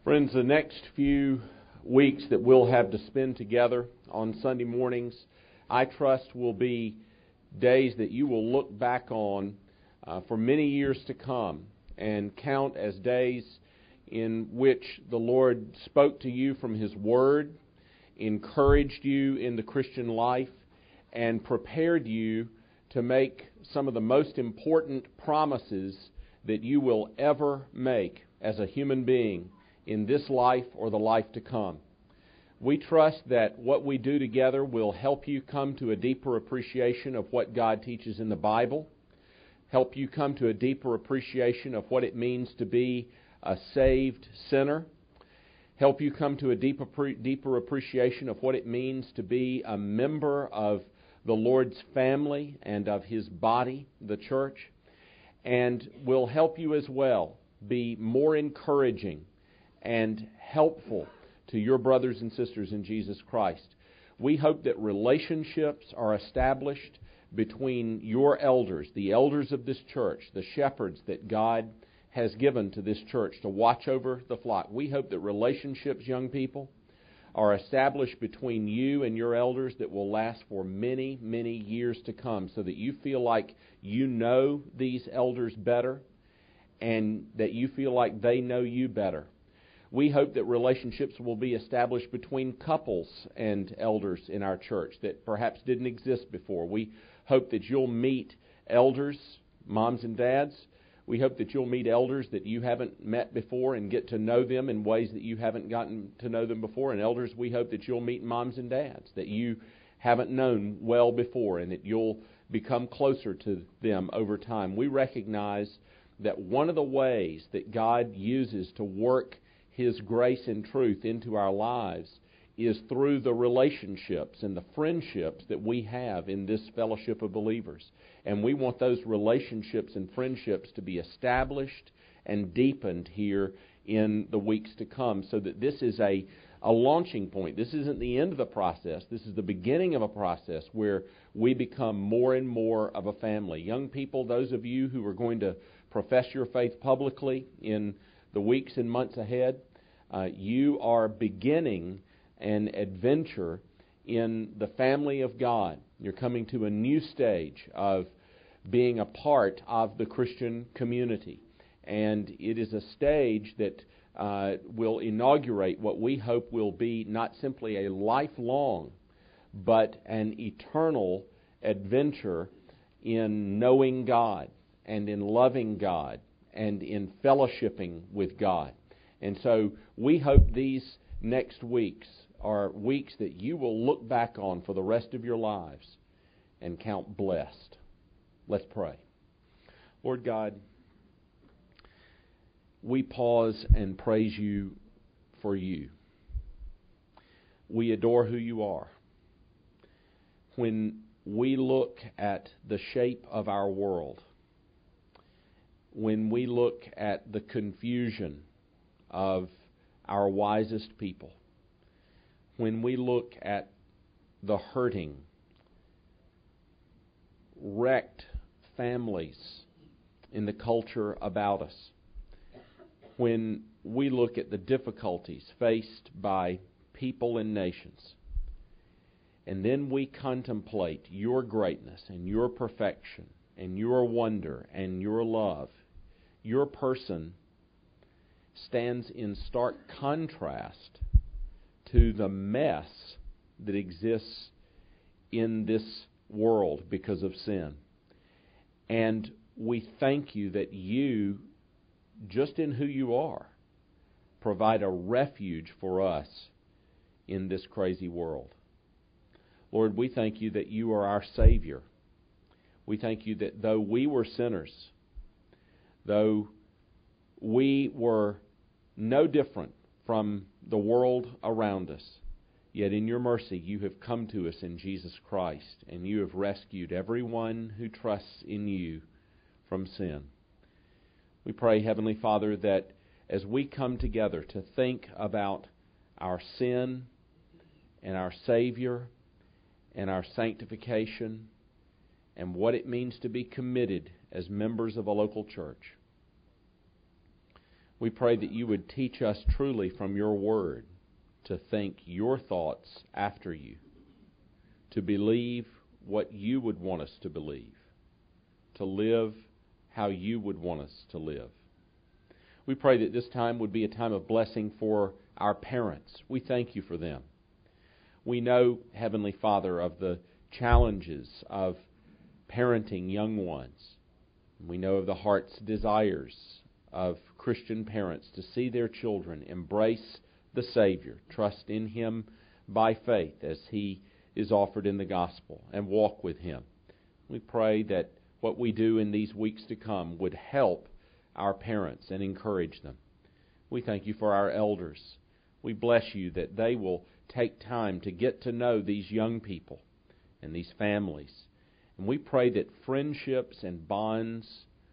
Friends, the next few weeks that we'll have to spend together on Sunday mornings, I trust will be days that you will look back on for many years to come and count as days in which the Lord spoke to you from His Word, encouraged you in the Christian life, and prepared you to make some of the most important promises that you will ever make as a human being in this life or the life to come. We trust that what we do together will help you come to a deeper appreciation of what God teaches in the Bible, help you come to a deeper appreciation of what it means to be a saved sinner, help you come to a deeper appreciation of what it means to be a member of the Lord's family and of His body, the church, and will help you as well be more encouraging and helpful to your brothers and sisters in Jesus Christ. We hope that relationships are established between your elders, the elders of this church, the shepherds that God has given to this church to watch over the flock. We hope that relationships, young people, are established between you and your elders that will last for many, many years to come, so that you feel like you know these elders better and that you feel like they know you better. We hope that relationships will be established between couples and elders in our church that perhaps didn't exist before. We hope that you'll meet elders, moms and dads. We hope that you'll meet elders that you haven't met before and get to know them in ways that you haven't gotten to know them before. And elders, we hope that you'll meet moms and dads that you haven't known well before and that you'll become closer to them over time. We recognize that one of the ways that God uses to work His grace and truth into our lives is through the relationships and the friendships that we have in this fellowship of believers. And we want those relationships and friendships to be established and deepened here in the weeks to come, so that this is a launching point. This isn't the end of the process. This is the beginning of a process where we become more and more of a family. Young people, those of you who are going to profess your faith publicly in the weeks and months ahead, you are beginning an adventure in the family of God. You're coming to a new stage of being a part of the Christian community. And it is a stage that will inaugurate what we hope will be not simply a lifelong, but an eternal adventure in knowing God and in loving God and in fellowshipping with God. And so we hope these next weeks are weeks that you will look back on for the rest of your lives and count blessed. Let's pray. Lord God, we pause and praise you for you. We adore who you are. When we look at the shape of our world, when we look at the confusion of our wisest people, when we look at the hurting, wrecked families in the culture about us, when we look at the difficulties faced by people and nations, and then we contemplate your greatness and your perfection and your wonder and your love, your person stands in stark contrast to the mess that exists in this world because of sin. And we thank you that you, just in who you are, provide a refuge for us in this crazy world. Lord, we thank you that you are our Savior. We thank you that though we were sinners, though we were no different from the world around us, yet in your mercy you have come to us in Jesus Christ, and you have rescued everyone who trusts in you from sin. We pray, Heavenly Father, that as we come together to think about our sin and our Savior and our sanctification and what it means to be committed as members of a local church, We pray that you would teach us truly from your word to think your thoughts after you, to believe what you would want us to believe, to live how you would want us to live. We pray that this time would be a time of blessing for our parents. We thank you for them. We know, Heavenly Father, of the challenges of parenting young ones. We know of the heart's desires of Christian parents to see their children embrace the Savior, trust in Him by faith as He is offered in the gospel, and walk with Him. We pray that what we do in these weeks to come would help our parents and encourage them. We thank you for our elders. We bless you that they will take time to get to know these young people and these families. And we pray that friendships and bonds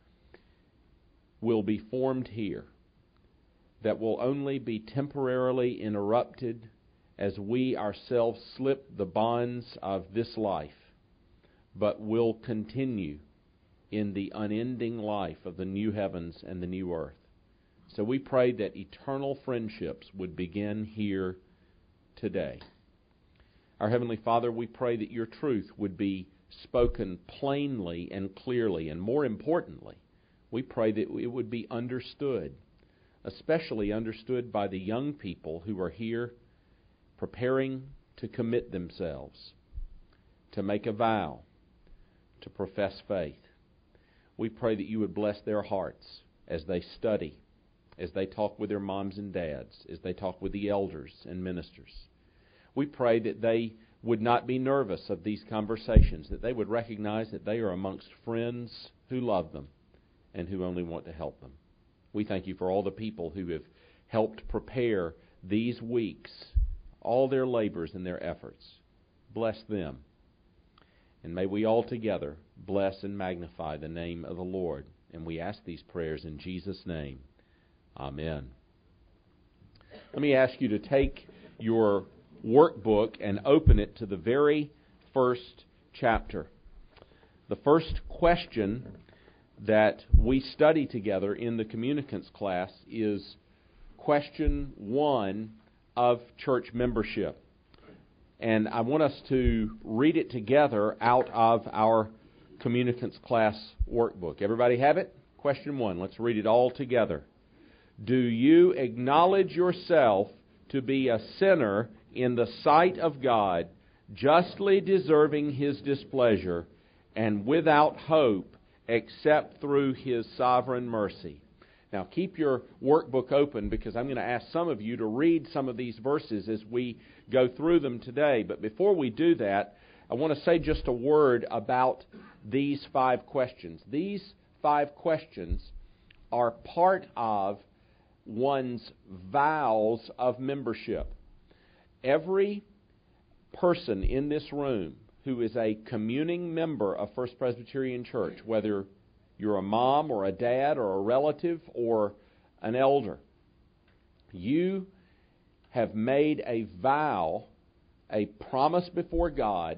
will be formed here that will only be temporarily interrupted as we ourselves slip the bonds of this life, but will continue in the unending life of the new heavens and the new earth. So we pray that eternal friendships would begin here today. Our Heavenly Father, we pray that your truth would be spoken plainly and clearly, and more importantly, we pray that it would be understood, especially understood by the young people who are here preparing to commit themselves, to make a vow, to profess faith. We pray that you would bless their hearts as they study, as they talk with their moms and dads, as they talk with the elders and ministers. We pray that they would not be nervous of these conversations, that they would recognize that they are amongst friends who love them and who only want to help them. We thank you for all the people who have helped prepare these weeks, all their labors and their efforts. Bless them. And may we all together bless and magnify the name of the Lord. And we ask these prayers in Jesus' name. Amen. Let me ask you to take your workbook and open it to the very first chapter. The first question that we study together in the communicants class is question 1 of church membership. And I want us to read it together out of our communicants class workbook. Everybody have it? Question 1. Let's read it all together. Do you acknowledge yourself to be a sinner in the sight of God, justly deserving His displeasure, and without hope except through His sovereign mercy? Now keep your workbook open, because I'm going to ask some of you to read some of these verses as we go through them today. But before we do that, I want to say just a word about these 5 questions. These 5 questions are part of one's vows of membership. Every person in this room who is a communing member of First Presbyterian Church, whether you're a mom or a dad or a relative or an elder, you have made a vow, a promise before God,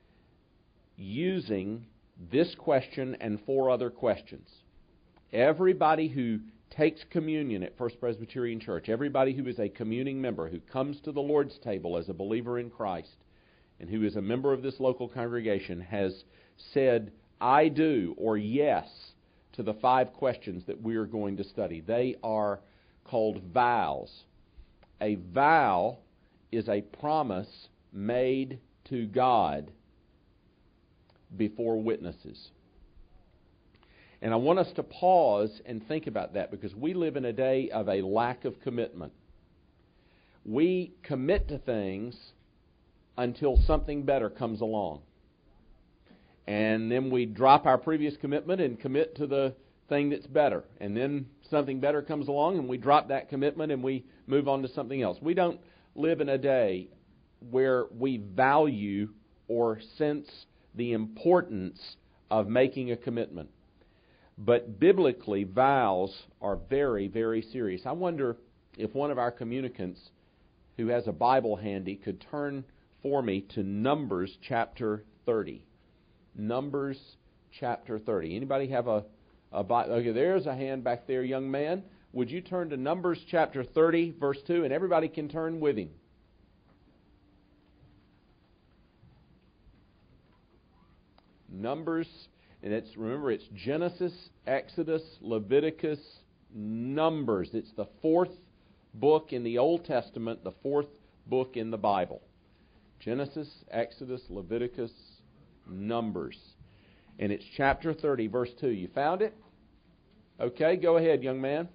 using this question and 4 other questions. Everybody who takes communion at First Presbyterian Church, everybody who is a communing member, who comes to the Lord's table as a believer in Christ, and who is a member of this local congregation, has said, I do, or yes, to the 5 questions that we are going to study. They are called vows. A vow is a promise made to God before witnesses. And I want us to pause and think about that, because we live in a day of a lack of commitment. We commit to things until something better comes along. And then we drop our previous commitment and commit to the thing that's better. And then something better comes along and we drop that commitment and we move on to something else. We don't live in a day where we value or sense the importance of making a commitment. But biblically, vows are very, very serious. I wonder if one of our communicants who has a Bible handy could turn for me to Numbers chapter 30. Numbers chapter 30. Anybody have a Bible? Okay, there's a hand back there, young man. would you turn to Numbers chapter 30, verse 2, and everybody can turn with him. Numbers, and remember, it's Genesis, Exodus, Leviticus, Numbers. It's the fourth book in the Old Testament, the fourth book in the Bible. Genesis, Exodus, Leviticus, Numbers. And it's chapter 30, verse 2. You found it? Okay, go ahead, young man.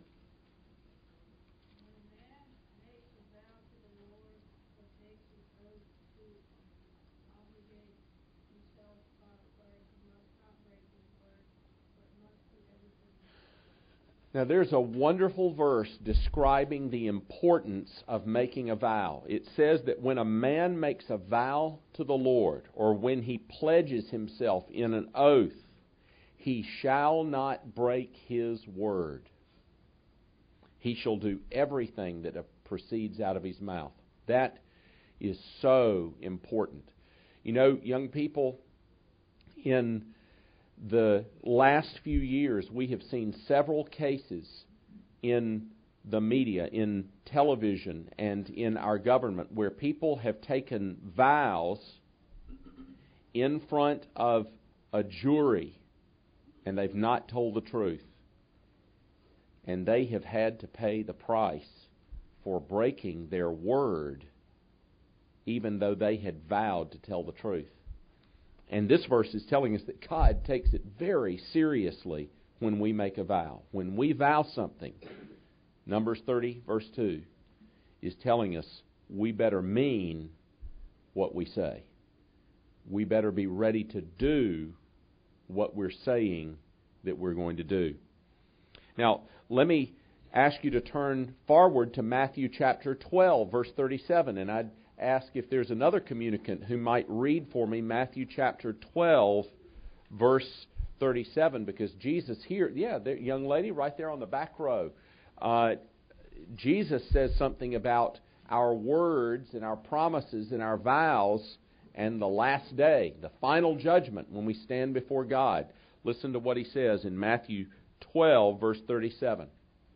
Now, there's a wonderful verse describing the importance of making a vow. It says that when a man makes a vow to the Lord, or when he pledges himself in an oath, he shall not break his word. He shall do everything that proceeds out of his mouth. That is so important. You know, young people, in the last few years, we have seen several cases in the media, in television, and in our government where people have taken vows in front of a jury and they've not told the truth. And they have had to pay the price for breaking their word, even though they had vowed to tell the truth. And this verse is telling us that God takes it very seriously when we make a vow. When we vow something, Numbers 30, verse 2, is telling us we better mean what we say. We better be ready to do what we're saying that we're going to do. Now, let me ask you to turn forward to Matthew chapter 12, verse 37, and I'd ask if there's another communicant who might read for me Matthew chapter 12, verse 37, because Jesus here, the young lady right there on the back row, Jesus says something about our words and our promises and our vows and the last day, the final judgment when we stand before God. Listen to what he says in Matthew 12, verse 37.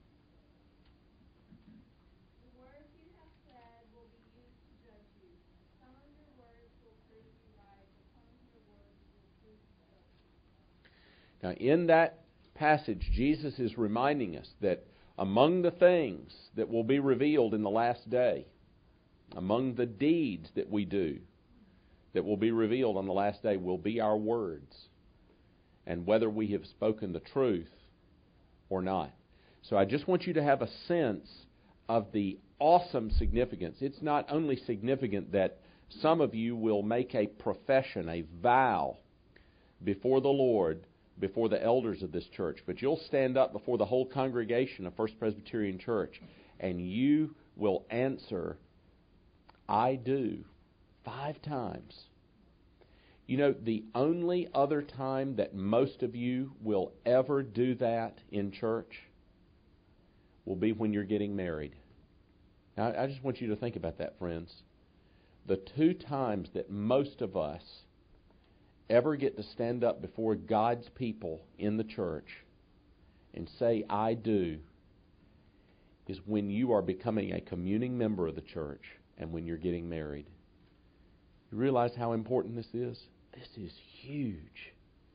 Now, in that passage, Jesus is reminding us that among the things that will be revealed in the last day, among the deeds that we do that will be revealed on the last day, will be our words and whether we have spoken the truth or not. So I just want you to have a sense of the awesome significance. It's not only significant that some of you will make a profession, a vow before the Lord, before the elders of this church, but you'll stand up before the whole congregation of First Presbyterian Church and you will answer, I do, 5 times. You know, the only other time that most of you will ever do that in church will be when you're getting married. Now, I just want you to think about that, friends. The 2 times that most of us ever get to stand up before God's people in the church and say, I do, is when you are becoming a communing member of the church and when you're getting married. You realize how important this is? This is huge.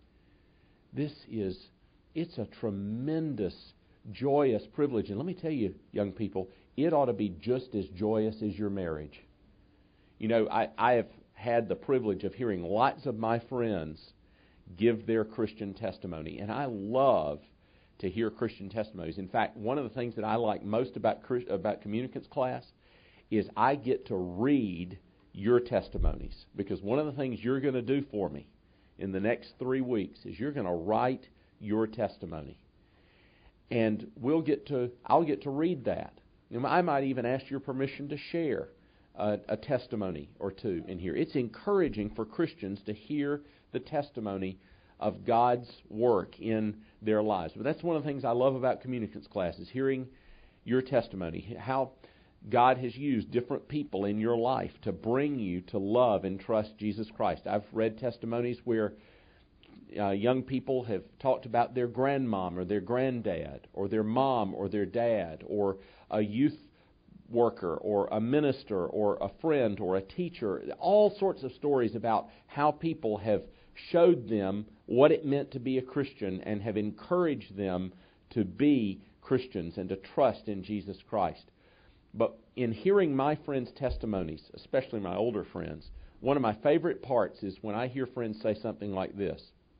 It's a tremendous, joyous privilege. And let me tell you, young people, it ought to be just as joyous as your marriage. You know, I have had the privilege of hearing lots of my friends give their Christian testimony, and I love to hear Christian testimonies. In fact, one of the things that I like most about communicants class is I get to read your testimonies, because one of the things you're going to do for me in the next 3 weeks is you're going to write your testimony, and I'll get to read that. I might even ask your permission to share a testimony or 2 in here. It's encouraging for Christians to hear the testimony of God's work in their lives. But that's one of the things I love about communicants classes, hearing your testimony, how God has used different people in your life to bring you to love and trust Jesus Christ. I've read testimonies where young people have talked about their grandmom or their granddad or their mom or their dad or a youth worker or a minister or a friend or a teacher. All sorts of stories about how people have showed them what it meant to be a Christian and have encouraged them to be Christians and to trust in Jesus Christ. But in hearing my friends' testimonies, especially my older friends, one of my favorite parts is when I hear friends say something like this: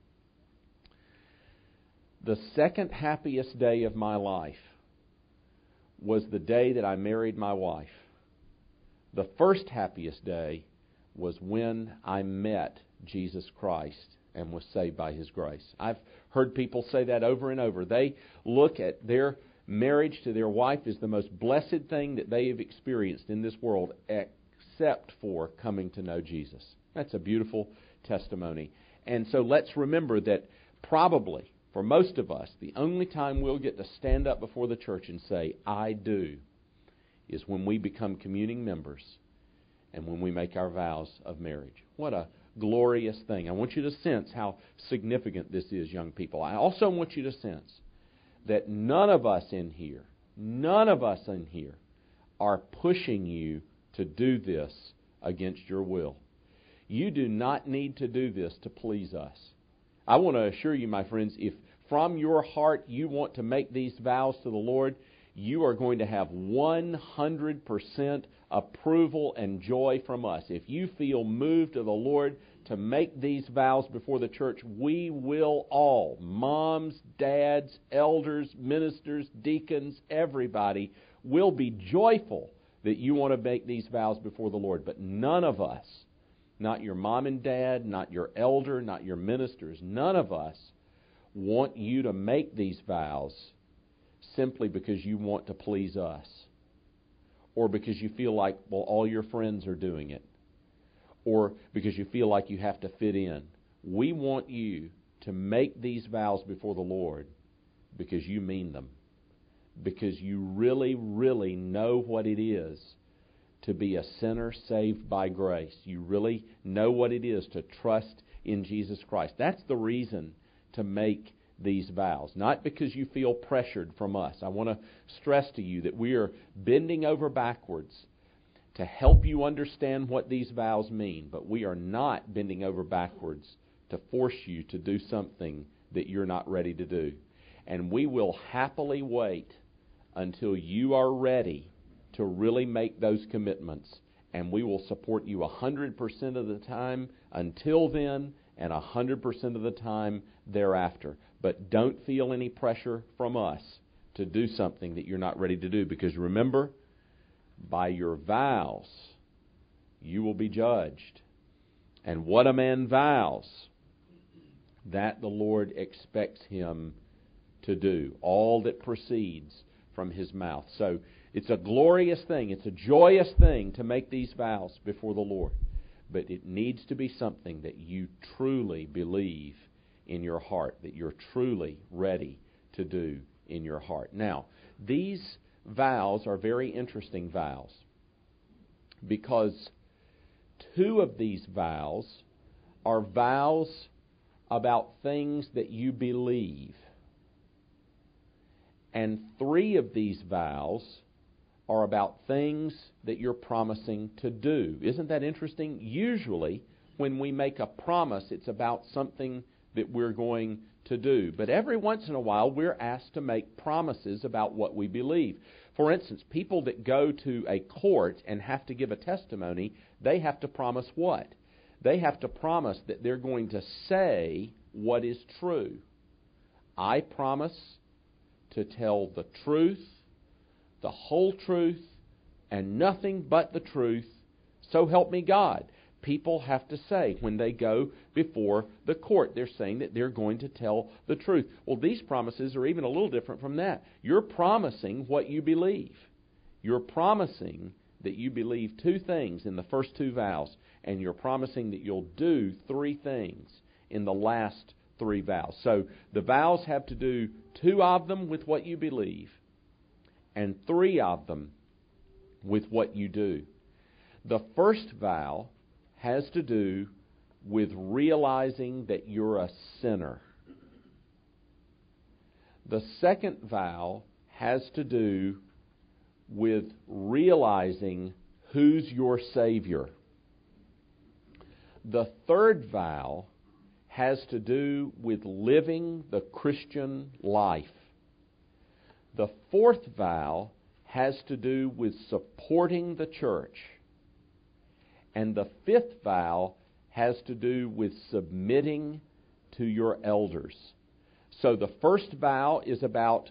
the second happiest day of my life was the day that I married my wife. The first happiest day was when I met Jesus Christ and was saved by His grace. I've heard people say that over and over. They look at their marriage to their wife as the most blessed thing that they have experienced in this world, except for coming to know Jesus. That's a beautiful testimony. And so let's remember that probably, for most of us, the only time we'll get to stand up before the church and say, I do, is when we become communing members and when we make our vows of marriage. What a glorious thing. I want you to sense how significant this is, young people. I also want you to sense that none of us in here are pushing you to do this against your will. You do not need to do this to please us. I want to assure you, my friends, if from your heart you want to make these vows to the Lord, you are going to have 100% approval and joy from us. If you feel moved to the Lord to make these vows before the church, we will all, moms, dads, elders, ministers, deacons, everybody, will be joyful that you want to make these vows before the Lord. But none of us, not your mom and dad, not your elder, not your ministers, none of us want you to make these vows simply because you want to please us, or because you feel like, well, all your friends are doing it, or because you feel like you have to fit in. We want you to make these vows before the Lord because you mean them, because you really, really know what it is to be a sinner saved by grace. You really know what it is to trust in Jesus Christ. That's the reason to make these vows, not because you feel pressured from us. I want to stress to you that we are bending over backwards to help you understand what these vows mean, but we are not bending over backwards to force you to do something that you're not ready to do. And we will happily wait until you are ready to really make those commitments, and we will support you 100% of the time until then and 100% of the time thereafter. But don't feel any pressure from us to do something that you're not ready to do, because remember, by your vows you will be judged. And what a man vows, that the Lord expects him to do, all that proceeds from his mouth. So it's a glorious thing, it's a joyous thing to make these vows before the Lord. But it needs to be something that you truly believe in your heart, that you're truly ready to do in your heart. Now, these vows are very interesting vows, because two of these vows are vows about things that you believe, and three of these vows are about things that you're promising to do. Isn't that interesting? Usually, when we make a promise, it's about something that we're going to do. But every once in a while, we're asked to make promises about what we believe. For instance, people that go to a court and have to give a testimony, they have to promise what? They have to promise that they're going to say what is true. I promise to tell the truth, the whole truth, and nothing but the truth, so help me God. People have to say when they go before the court, they're saying that they're going to tell the truth. Well, these promises are even a little different from that. You're promising what you believe. You're promising that you believe two things in the first two vows, and you're promising that you'll do three things in the last three vows. So the vows have to do two of them with what you believe, and three of them with what you do. The first vow has to do with realizing that you're a sinner. The second vow has to do with realizing who's your Savior. The third vow has to do with living the Christian life. The fourth vow has to do with supporting the church. And the fifth vow has to do with submitting to your elders. So the first vow is about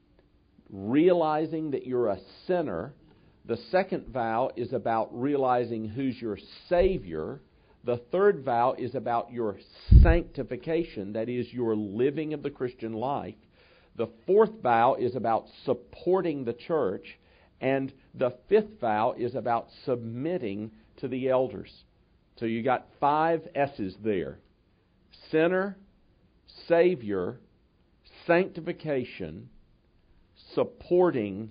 realizing that you're a sinner. The second vow is about realizing who's your Savior. The third vow is about your sanctification, that is, your living of the Christian life. The fourth vow is about supporting the church. And the fifth vow is about submitting to the elders. So you got 5 S's there. Sinner, Savior, sanctification, supporting,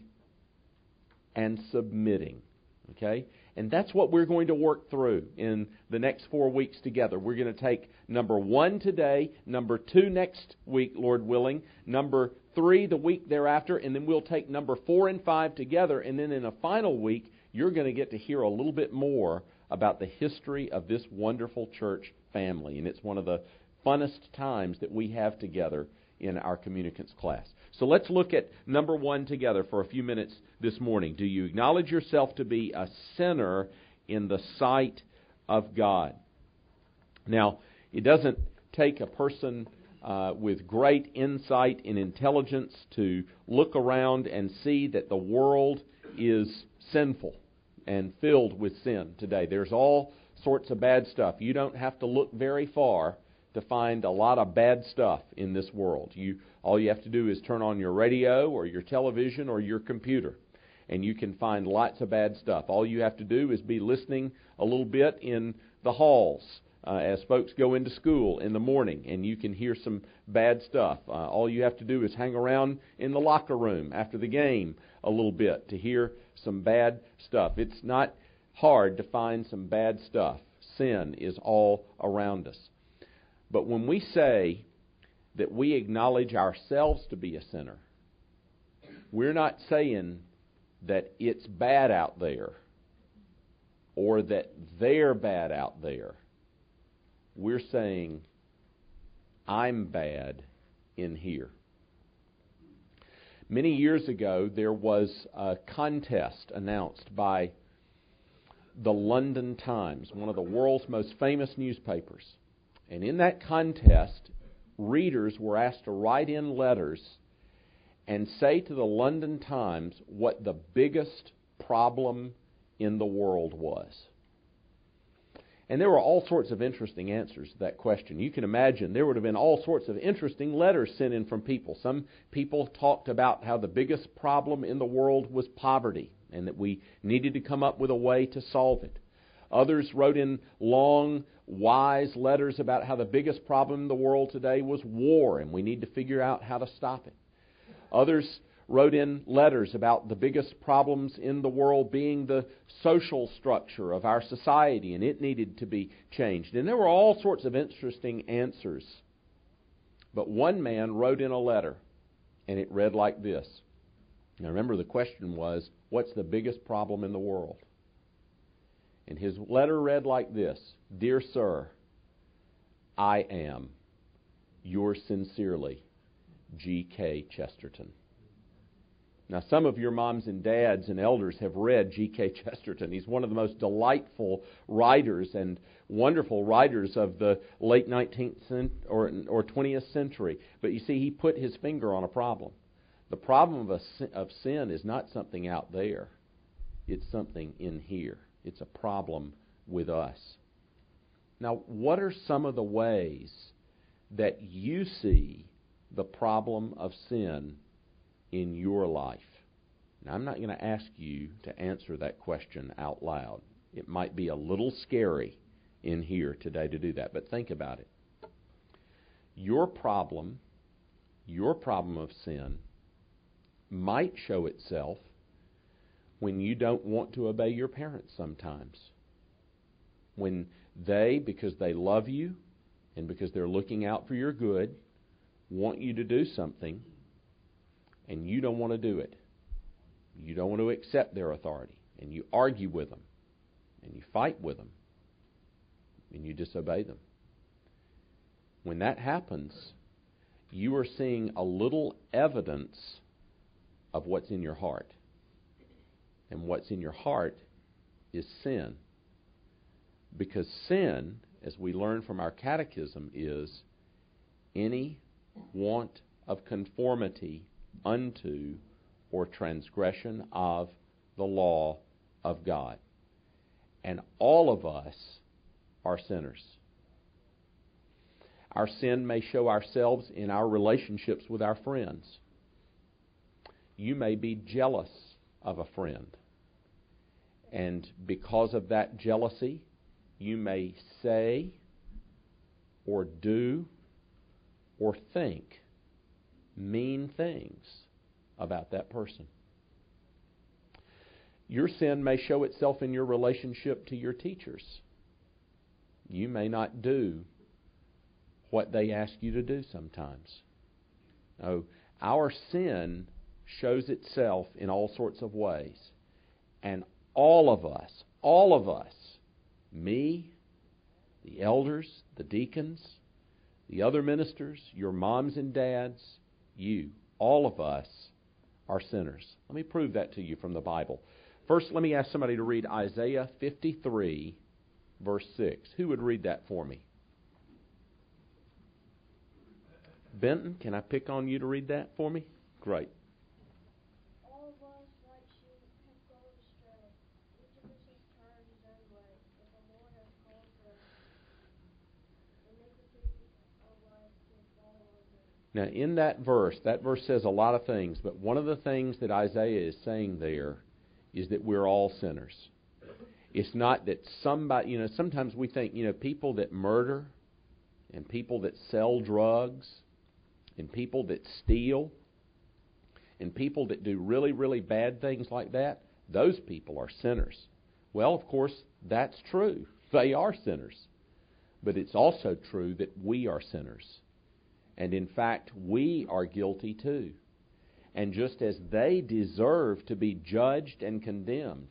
and submitting. Okay? And that's what we're going to work through in the next 4 weeks together. We're going to take number 1 today, number 2 next week, Lord willing, number 3 the week thereafter, and then we'll take number 4 and 5 together. And then in a final week, you're going to get to hear a little bit more about the history of this wonderful church family. And it's one of the funnest times that we have together in our communicants class. So let's look at number 1 together for a few minutes this morning. Do you acknowledge yourself to be a sinner in the sight of God? Now, it doesn't take a person with great insight and intelligence to look around and see that the world is sinful and filled with sin today. There's all sorts of bad stuff. You don't have to look very far to find a lot of bad stuff in this world. All you have to do is turn on your radio or your television or your computer, and you can find lots of bad stuff. All you have to do is be listening a little bit in the halls as folks go into school in the morning, and you can hear some bad stuff. All you have to do is hang around in the locker room after the game a little bit to hear some bad stuff. It's not hard to find some bad stuff. Sin is all around us. But when we say that we acknowledge ourselves to be a sinner, we're not saying that it's bad out there or that they're bad out there. We're saying, I'm bad in here. Many years ago, there was a contest announced by the London Times, one of the world's most famous newspapers. And in that contest, readers were asked to write in letters and say to the London Times what the biggest problem in the world was. And there were all sorts of interesting answers to that question. You can imagine there would have been all sorts of interesting letters sent in from people. Some people talked about how the biggest problem in the world was poverty and that we needed to come up with a way to solve it. Others wrote in long, wise letters about how the biggest problem in the world today was war and we need to figure out how to stop it. Others wrote in letters about the biggest problems in the world being the social structure of our society and it needed to be changed. And there were all sorts of interesting answers. But one man wrote in a letter and it read like this. Now remember, the question was, what's the biggest problem in the world? And his letter read like this: Dear Sir, I am yours sincerely, G.K. Chesterton. Now, some of your moms and dads and elders have read G.K. Chesterton. He's one of the most delightful writers and wonderful writers of the late 19th or 20th century. But you see, he put his finger on a problem. The problem of sin is not something out there. It's something in here. It's a problem with us. Now, what are some of the ways that you see the problem of sin in your life? Now, I'm not going to ask you to answer that question out loud. It might be a little scary in here today to do that, but think about it. Your problem of sin might show itself when you don't want to obey your parents sometimes. When they, because they love you and because they're looking out for your good, want you to do something and you don't want to do it. You don't want to accept their authority, and you argue with them, and you fight with them, and you disobey them. When that happens, you are seeing a little evidence of what's in your heart. And what's in your heart is sin. Because sin, as we learn from our catechism, is any want of conformity unto or transgression of the law of God. And all of us are sinners. Our sin may show ourselves in our relationships with our friends. You may be jealous of a friend. And because of that jealousy, you may say or do or think mean things about that person. Your sin may show itself in your relationship to your teachers. You may not do what they ask you to do sometimes. No, our sin shows itself in all sorts of ways. And all of us, me, the elders, the deacons, the other ministers, your moms and dads, you, all of us are sinners. Let me prove that to you from the Bible. First, let me ask somebody to read Isaiah 53, verse 6. Who would read that for me? Benton, can I pick on you to read that for me? Great. All of us like sheep have gone astray. Each of us has turned his own way, but the Lord has called for us. Iniquity of us will fall on him. Now, in that verse says a lot of things, but one of the things that Isaiah is saying there is that we're all sinners. It's not that somebody, sometimes we think, people that murder and people that sell drugs and people that steal and people that do really, really bad things like that, those people are sinners. Well, of course, that's true. They are sinners. But it's also true that we are sinners. And in fact, we are guilty too. And just as they deserve to be judged and condemned,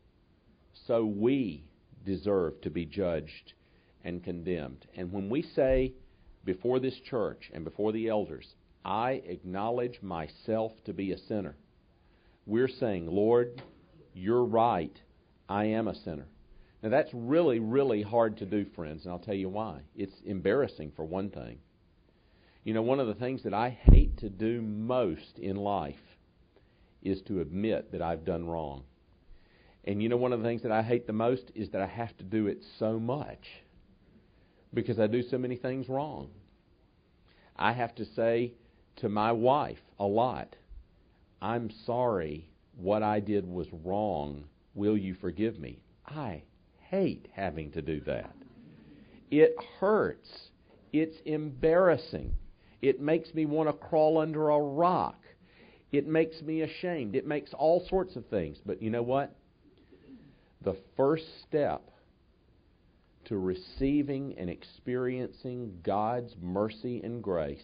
so we deserve to be judged and condemned. And when we say before this church and before the elders, I acknowledge myself to be a sinner, we're saying, Lord, you're right, I am a sinner. Now that's really, really hard to do, friends, and I'll tell you why. It's embarrassing for one thing. One of the things that I hate to do most in life is to admit that I've done wrong. And one of the things that I hate the most is that I have to do it so much because I do so many things wrong. I have to say to my wife a lot, I'm sorry, what I did was wrong. Will you forgive me? I hate having to do that. It hurts. It's embarrassing. It makes me want to crawl under a rock. It makes me ashamed. It makes all sorts of things. But you know what? The first step to receiving and experiencing God's mercy and grace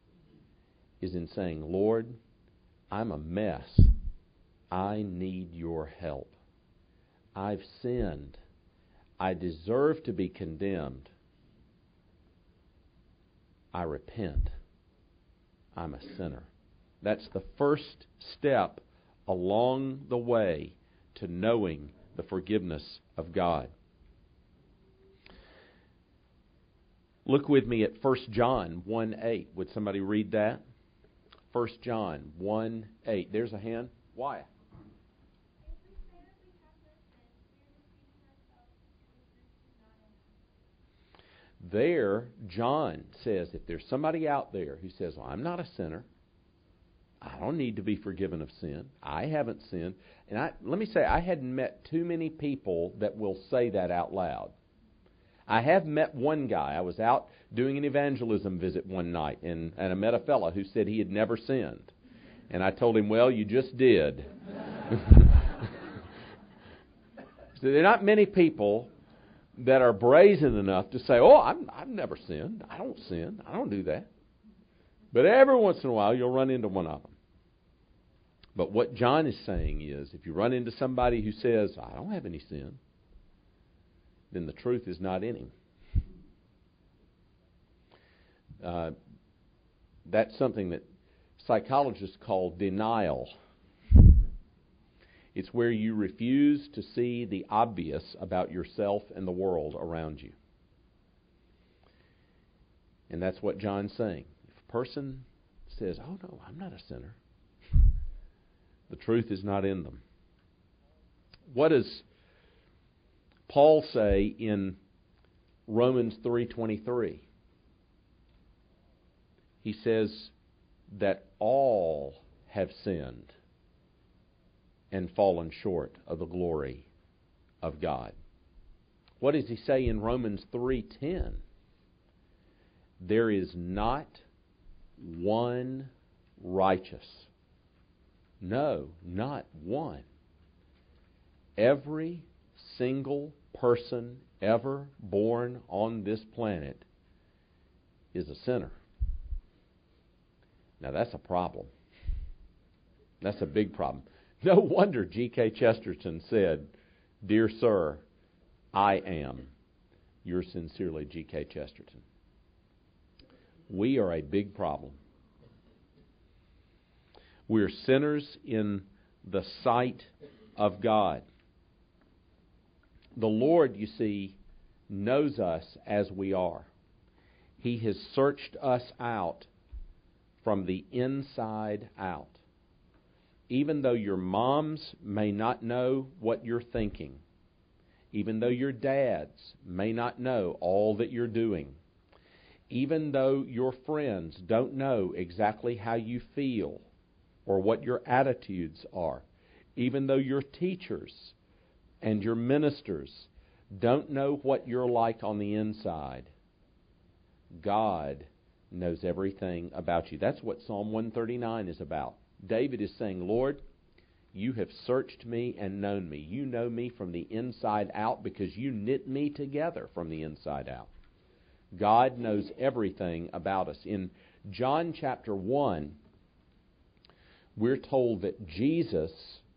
is in saying, Lord, I'm a mess. I need your help. I've sinned. I deserve to be condemned. I repent. I'm a sinner. That's the first step along the way to knowing the forgiveness of God. Look with me at 1 John 1:8. Would somebody read that? 1 John 1:8. There's a hand. Why? There, John says, if there's somebody out there who says, well, I'm not a sinner, I don't need to be forgiven of sin, I haven't sinned, and let me say, I hadn't met too many people that will say that out loud. I have met one guy. I was out doing an evangelism visit one night, and I met a fellow who said he had never sinned. And I told him, well, you just did. So there are not many people that are brazen enough to say, oh, I've never sinned. I don't sin. I don't do that. But every once in a while, you'll run into one of them. But what John is saying is, if you run into somebody who says, I don't have any sin, then the truth is not in him. That's something that psychologists call denial. It's where you refuse to see the obvious about yourself and the world around you. And that's what John's saying. If a person says, oh no, I'm not a sinner, the truth is not in them. What does Paul say in Romans 3:23? He says that all have sinned and fallen short of the glory of God. What does he say in Romans 3:10? There is not one righteous. No, not one. Every single person ever born on this planet is a sinner. Now that's a problem. That's a big problem. No wonder G.K. Chesterton said, Dear sir, I am. Yours sincerely, G.K. Chesterton. We are a big problem. We're sinners in the sight of God. The Lord, you see, knows us as we are. He has searched us out from the inside out. Even though your moms may not know what you're thinking, even though your dads may not know all that you're doing, even though your friends don't know exactly how you feel or what your attitudes are, even though your teachers and your ministers don't know what you're like on the inside, God knows everything about you. That's what Psalm 139 is about. David is saying, Lord, you have searched me and known me. You know me from the inside out because you knit me together from the inside out. God knows everything about us. In John chapter 1, we're told that Jesus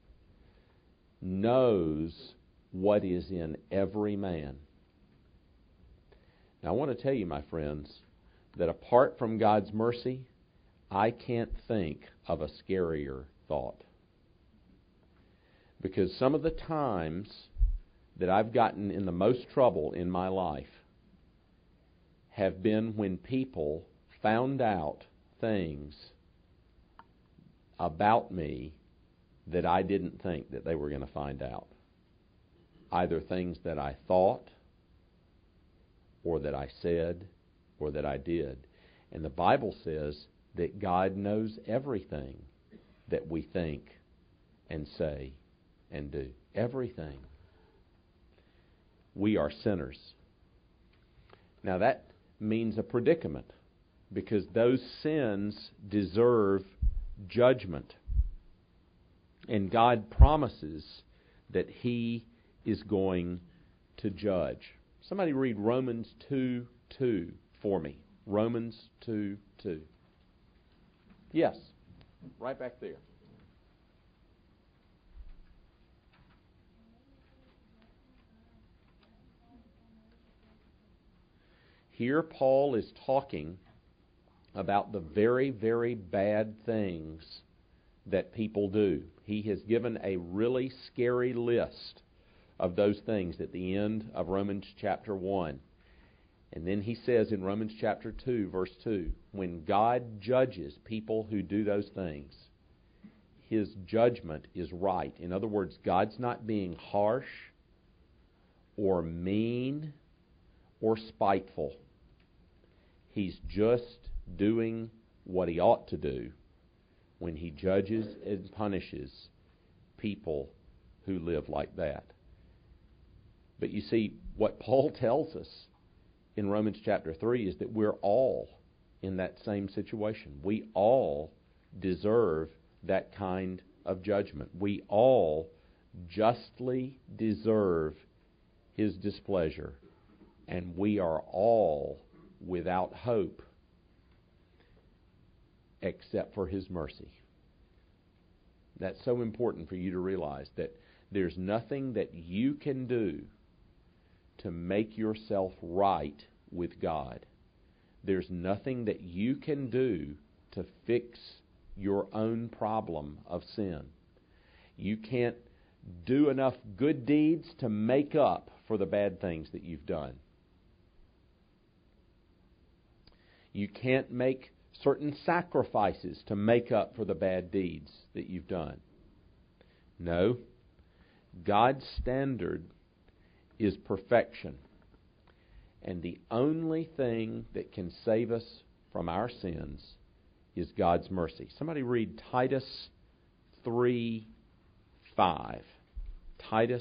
knows what is in every man. Now, I want to tell you, my friends, that apart from God's mercy, I can't think of a scarier thought. Because some of the times that I've gotten in the most trouble in my life have been when people found out things about me that I didn't think that they were going to find out. Either things that I thought, or that I said, or that I did. And the Bible says that God knows everything that we think and say and do. Everything. We are sinners. Now that means a predicament, because those sins deserve judgment. And God promises that He is going to judge. Somebody read Romans 2:2 for me. Romans 2:2. Yes, right back there. Here Paul is talking about the very, very bad things that people do. He has given a really scary list of those things at the end of Romans chapter 1. And then he says in Romans chapter 2, verse 2, when God judges people who do those things, His judgment is right. In other words, God's not being harsh or mean or spiteful. He's just doing what He ought to do when He judges and punishes people who live like that. But you see, what Paul tells us in Romans chapter 3 is that we're all in that same situation. We all deserve that kind of judgment. We all justly deserve His displeasure, and we are all without hope except for His mercy. That's so important for you to realize, that there's nothing that you can do to make yourself right with God. There's nothing that you can do to fix your own problem of sin. You can't do enough good deeds to make up for the bad things that you've done. You can't make certain sacrifices to make up for the bad deeds that you've done. No. God's standard is perfection. And the only thing that can save us from our sins is God's mercy. Somebody read Titus 3:5. Titus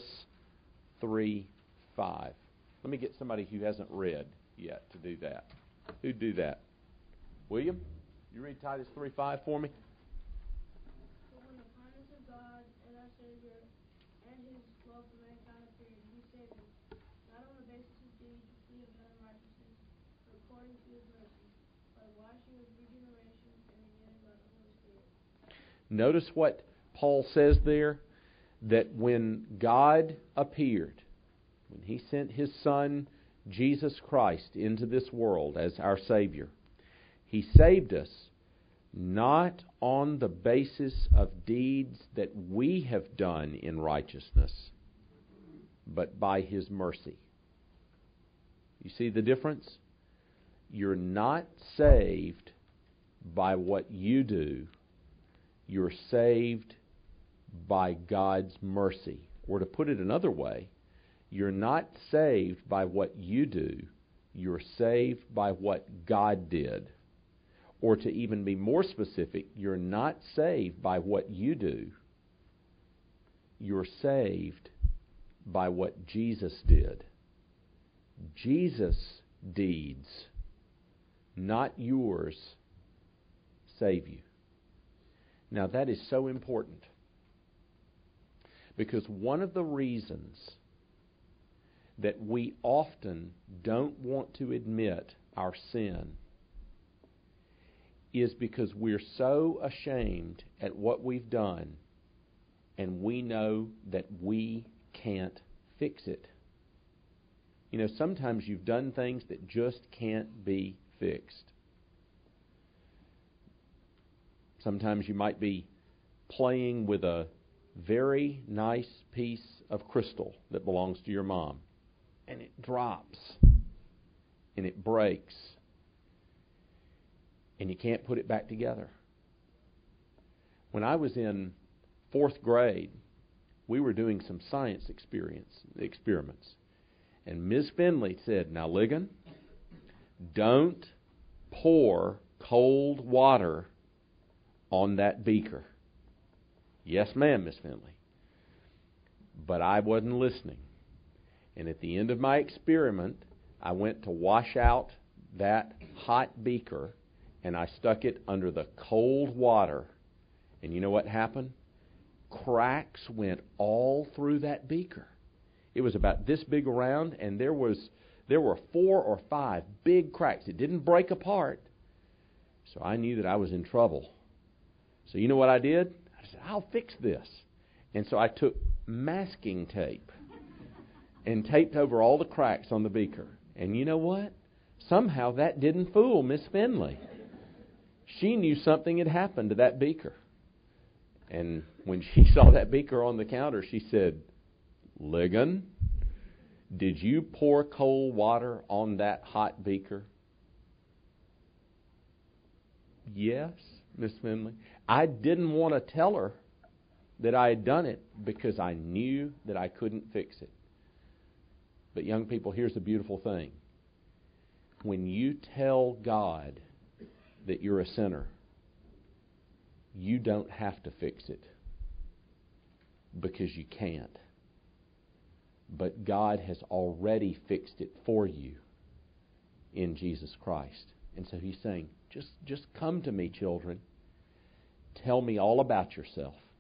3:5. Let me get somebody who hasn't read yet to do that. Who'd do that? William, you read Titus 3:5 for me? But when the kindness of God and our Savior and His love for mankind appeared, He saved us, not on the basis of deeds which we have done in righteousness, but according to His mercy, by the washing of regeneration and renewing by the Holy Spirit. Notice what Paul says there, that when God appeared, when He sent His Son, Jesus Christ, into this world as our Savior, He saved us not on the basis of deeds that we have done in righteousness, but by His mercy. You see the difference? You're not saved by what you do. You're saved by God's mercy. Or to put it another way, you're not saved by what you do. You're saved by what God did. Or to even be more specific, you're not saved by what you do. You're saved by what Jesus did. Jesus' deeds, not yours, save you. Now that is so important, because one of the reasons that we often don't want to admit our sin is because we're so ashamed at what we've done, and we know that we can't fix it. You know, sometimes you've done things that just can't be fixed. Sometimes you might be playing with a very nice piece of crystal that belongs to your mom, and it drops, and it breaks, and you can't put it back together. When I was in 4th grade, we were doing some science experiments. And Ms. Finley said, "Now, Ligon, don't pour cold water on that beaker." "Yes, ma'am, Miss Finley." But I wasn't listening. And at the end of my experiment, I went to wash out that hot beaker, and I stuck it under the cold water. And you know what happened? Cracks went all through that beaker. It was about this big around, and there were 4 or 5 big cracks. It didn't break apart. So I knew that I was in trouble. So you know what I did? I said, "I'll fix this." And so I took masking tape and taped over all the cracks on the beaker. And you know what? Somehow that didn't fool Miss Finley. She knew something had happened to that beaker. And when she saw that beaker on the counter, she said, "Ligon, did you pour cold water on that hot beaker?" "Yes, Miss Finley." I didn't want to tell her that I had done it because I knew that I couldn't fix it. But young people, here's the beautiful thing. When you tell God that you're a sinner, you don't have to fix it because you can't. But God has already fixed it for you in Jesus Christ. And so He's saying, just come to me, children. Tell me all about yourself.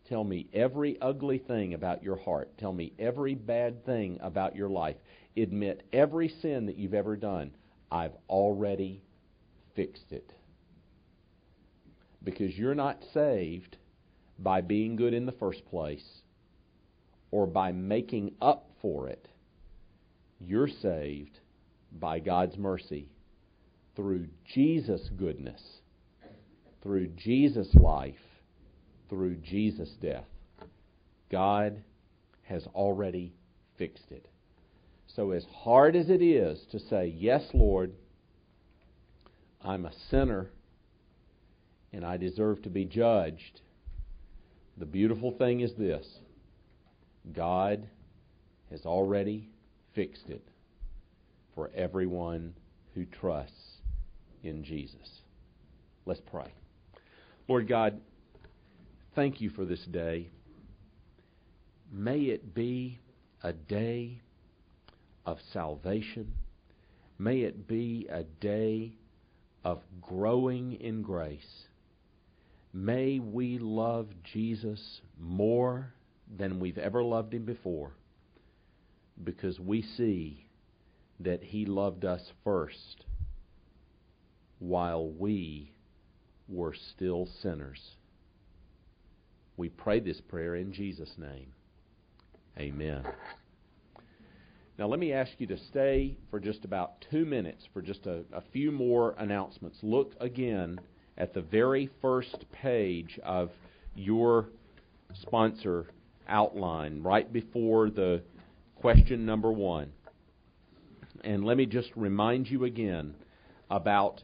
Tell me every ugly thing about your heart. Tell me every bad thing about your life. Admit every sin that you've ever done. I've already fixed it. Because you're not saved by being good in the first place or by making up for it. You're saved by God's mercy through Jesus' goodness, through Jesus' life, through Jesus' death. God has already fixed it. So as hard as it is to say, yes, Lord, I'm a sinner and I deserve to be judged, the beautiful thing is this: God has already fixed it for everyone who trusts in Jesus. Let's pray. Lord God, thank you for this day. May it be a day of salvation. May it be a day of growing in grace. May we love Jesus more than we've ever loved Him before, because we see that He loved us first while we were still sinners. We pray this prayer in Jesus' name. Amen. Now let me ask you to stay for just about 2 minutes for just a few more announcements. Look again at the very first page of your sponsor outline, right before the question number 1. And let me just remind you again about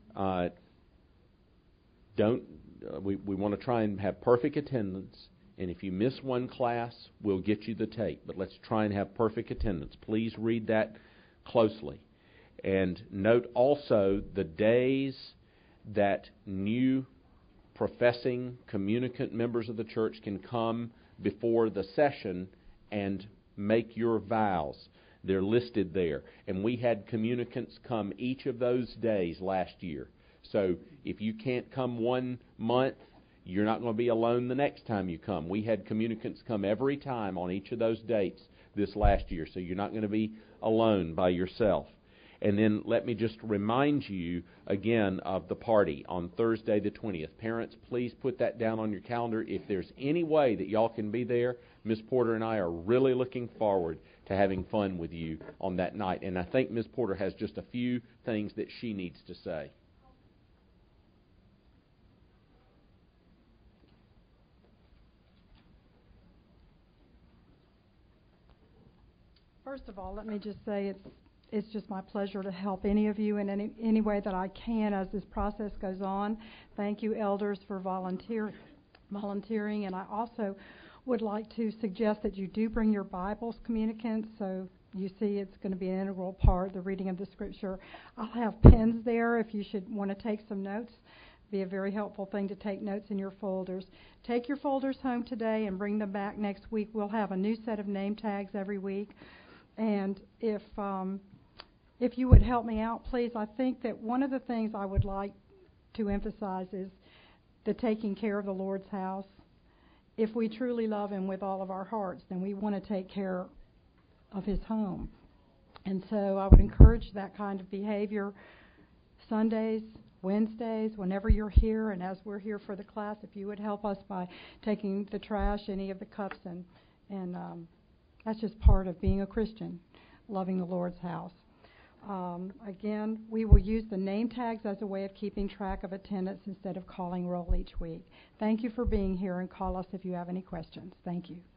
we want to try and have perfect attendance. And if you miss one class, we'll get you the tape. But let's try and have perfect attendance. Please read that closely. And note also the days that new professing communicant members of the church can come before the session and make your vows. They're listed there. And we had communicants come each of those days last year. So if you can't come 1 month, you're not going to be alone the next time you come. We had communicants come every time on each of those dates this last year, so you're not going to be alone by yourself. And then let me just remind you again of the party on Thursday the 20th. Parents, please put that down on your calendar. If there's any way that y'all can be there, Ms. Porter and I are really looking forward to having fun with you on that night. And I think Ms. Porter has just a few things that she needs to say. First of all, let me just say it's just my pleasure to help any of you in any way that I can as this process goes on. Thank you, elders, for volunteering. And I also would like to suggest that you do bring your Bibles, communicants, so you see it's going to be an integral part, the reading of the Scripture. I'll have pens there if you should want to take some notes. Be a very helpful thing to take notes in your folders. Take your folders home today and bring them back next week. We'll have a new set of name tags every week. And if you would help me out, please, I think that one of the things I would like to emphasize is the taking care of the Lord's house. If we truly love Him with all of our hearts, then we want to take care of His home. And so I would encourage that kind of behavior Sundays, Wednesdays, whenever you're here, and as we're here for the class, if you would help us by taking the trash, any of the cups, and that's just part of being a Christian, loving the Lord's house. Again, we will use the name tags as a way of keeping track of attendance instead of calling roll each week. Thank you for being here, and call us if you have any questions. Thank you.